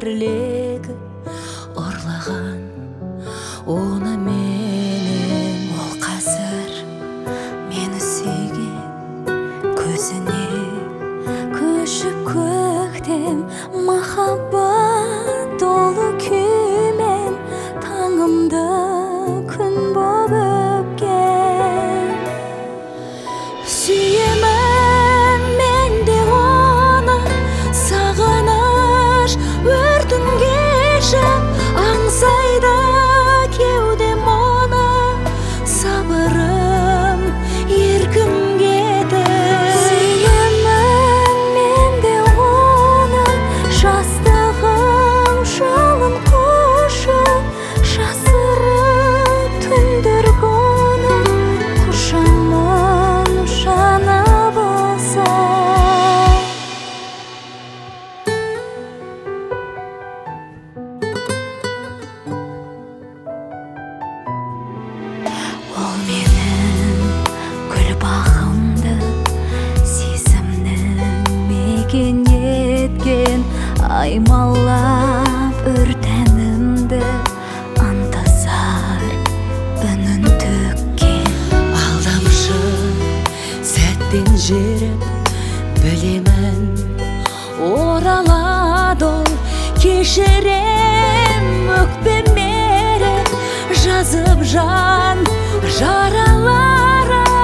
терлегі ұрлаған оны менен. Ол қазір мені сүйген көзіне көшіп көктем махаббат долы күймен таңымды күн боп өпкен. Сүйемін мен де оны, сағыныш өртін кешіп аңсайды кеудем оны, сабырым еркін кетіп. Сүйемін мен де оны, жастығым жалын құшып жасырып түндер күні құшамын жана болса. Ол менің гүл бағымды, сезімнің мекен еткен, аймалап өртенімді антазар үнін төккен. Алдамшы сәттен жеріп білемін, оралады ол кешірем өкпем меріп, жазып жан жаралары.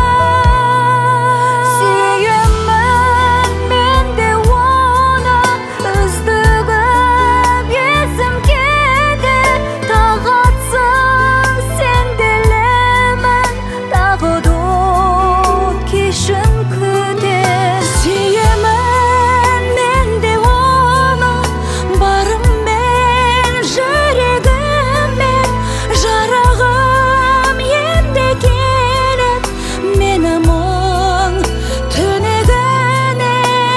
Сүйемін мен де оны, үздігіп есім кеді, тағатсың сен делемін, тағы дот кешін күтем. Сүйемін мен де оны, барыммен жүрегіммен, жарығым енді келіп мені мұң түнегіне.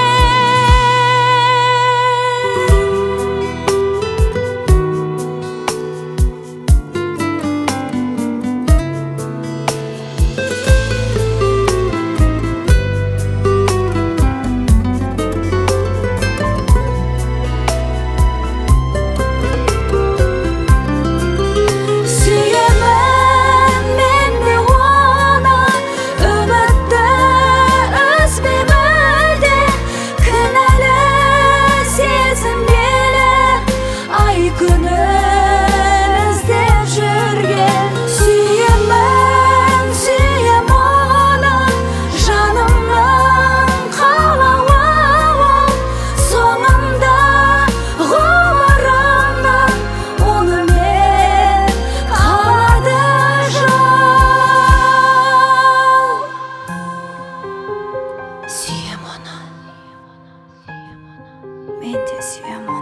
Сүйемін мен де оны, үмітті үзбей мүлде, кінәлі сезімгелі ай күнін іздеп жүрген. Сүйемін, сүйем оны, жанымның қалауы ол, соңында ғұмырымның онымен қалады жол. Сүйем оны, мен де сүйем оны.